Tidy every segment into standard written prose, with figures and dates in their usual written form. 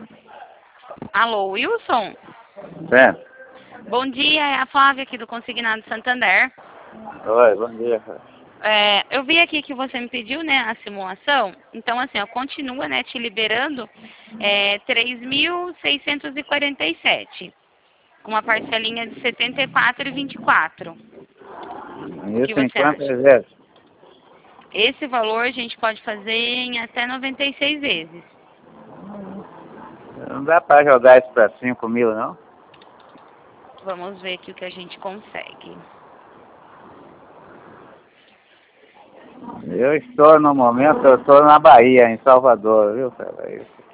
Alô, Wilson? Certo? Bom dia, é a Flávia aqui do Consignado Santander. Oi, bom dia. Eu vi aqui que você me pediu, né, a simulação. Então, assim, ó, continua, né, te liberando 3.647, com uma parcelinha de 74,24. O que Isso em você quantas acha? vezes? Esse valor a gente pode fazer em até 96 vezes. Não dá pra jogar isso pra 5 mil, não? Vamos ver aqui o que a gente consegue. Eu estou no momento, eu estou na Bahia, em Salvador, viu, cara?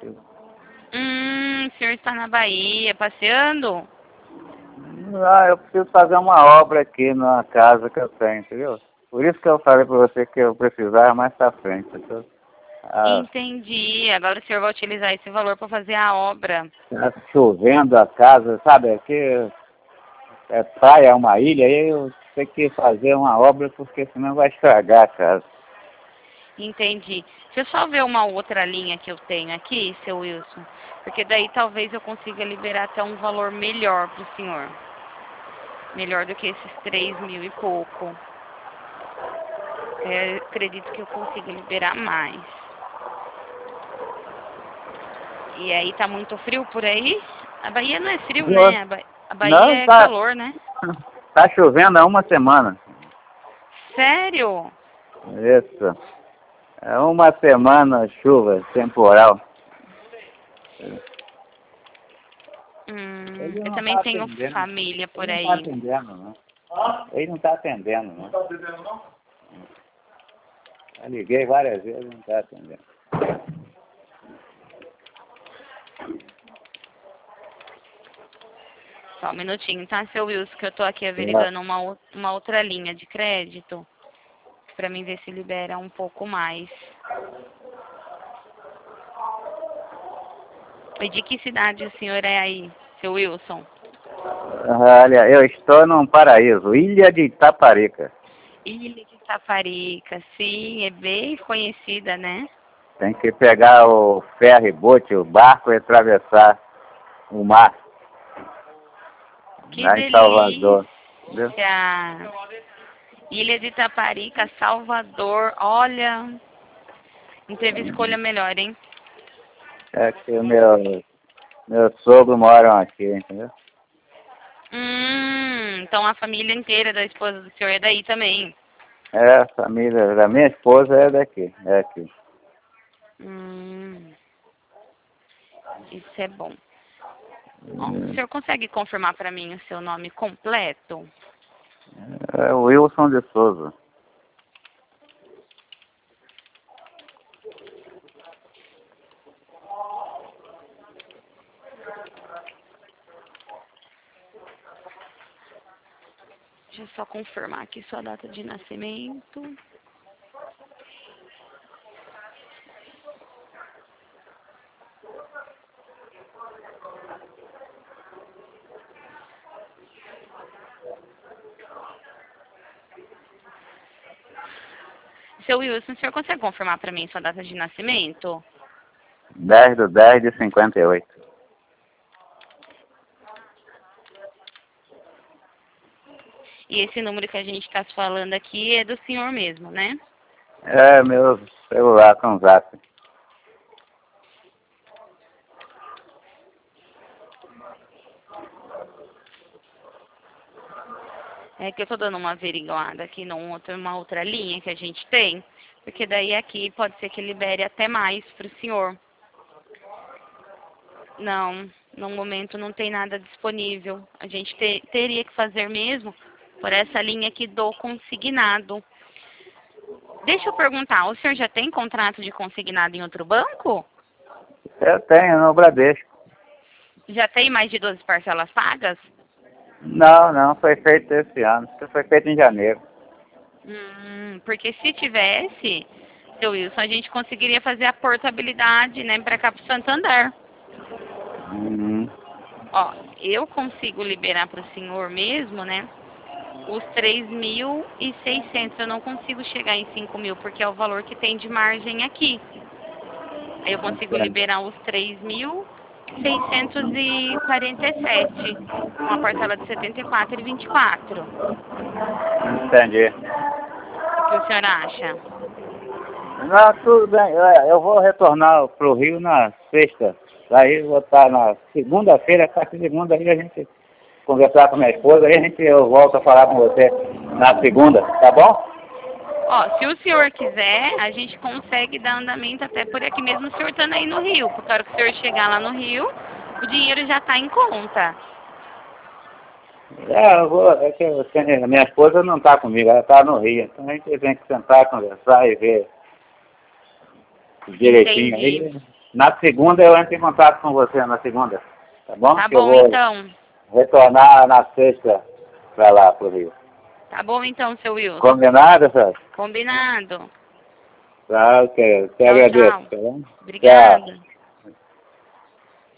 O senhor está na Bahia, passeando? Eu preciso fazer uma obra aqui na casa que eu tenho, entendeu? Por isso que eu falei pra você que eu precisava mais pra frente. Entendi. Agora o senhor vai utilizar esse valor para fazer a obra. Tá chovendo a casa, sabe? Aqui é praia, é uma ilha, aí eu tenho que fazer uma obra porque senão vai estragar a casa. Entendi. Deixa eu só ver uma outra linha que eu tenho aqui, seu Wilson. Porque daí talvez eu consiga liberar até um valor melhor para o senhor. Melhor do que esses 3.000 e pouco. Acredito que eu consiga liberar mais. E aí tá muito frio por aí? A Bahia não é frio, né? A Bahia Não, é tá, calor, né? tá chovendo há uma semana. Sério? Isso. É uma semana chuva temporal. Ele Eu não também tá tenho atendendo. família Ele por não tá aí. atendendo, não. Ele não tá atendendo, não. Não tá atendendo, não? Eu liguei várias vezes, não tá atendendo. Só um minutinho, tá, seu Wilson, que eu tô aqui averiguando uma outra linha de crédito pra mim ver se libera um pouco mais. E de que cidade o senhor é aí, seu Wilson? Olha, eu estou num paraíso, Ilha de Itaparica. Ilha de Itaparica, sim, é bem conhecida, né? Tem que pegar o ferry boat, o barco e atravessar o mar. Que Lá em Salvador. Entendeu? delícia! Ilha de Itaparica, Salvador, olha, não teve escolha melhor, hein? É que o meu sogro moram aqui, entendeu? Então a família inteira da esposa do senhor é daí também. É, a família da minha esposa é daqui, é aqui. Isso é bom. O senhor consegue confirmar para mim o seu nome completo? É o Wilson de Souza. Deixa eu só confirmar aqui sua data de nascimento. Seu Wilson, o senhor consegue confirmar para mim sua data de nascimento? 10/10/58. E esse número que a gente está falando aqui é do senhor mesmo, né? É meu celular com zap. É que eu tô dando uma averiguada aqui numa outra linha que a gente tem, porque daí aqui pode ser que libere até mais para o senhor. Não, no momento não tem nada disponível. A gente teria que fazer mesmo por essa linha aqui do consignado. Deixa eu perguntar, o senhor já tem contrato de consignado em outro banco? Eu tenho no Bradesco. Já tem mais de 12 parcelas pagas? Não, foi feito esse ano. Isso foi feito em janeiro. Porque se tivesse, seu Wilson, a gente conseguiria fazer a portabilidade, né, para cá pro Santander. Ó, eu consigo liberar para o senhor mesmo, né, os 3.600. Eu não consigo chegar em 5.000, porque é o valor que tem de margem aqui. Aí eu consigo liberar os 3.000 647, uma parcela de 74,24. Entendi. O que o senhor acha? Não, tudo bem. Eu vou retornar pro Rio na sexta. Daí vou estar na segunda-feira, a partir de segunda, aí a gente conversar com minha esposa, aí eu volto a falar com você na segunda, tá bom? Ó, se o senhor quiser, a gente consegue dar andamento até por aqui mesmo, o senhor estando aí no Rio. Porque a hora que o senhor chegar lá no Rio, o dinheiro já está em conta. É que a minha esposa não está comigo, ela está no Rio. Então a gente tem que sentar, conversar e ver direitinho. Entendi. Aí, na segunda eu entro em contato com você, na segunda, tá bom? Tá Que eu bom, vou então. retornar na sexta para lá, pro Rio. Tá bom, então, seu Wilson. Combinado, senhor? Combinado. Tá, ok. Te Tchau, agradeço, tchau. tá bom? Obrigada. Tchau.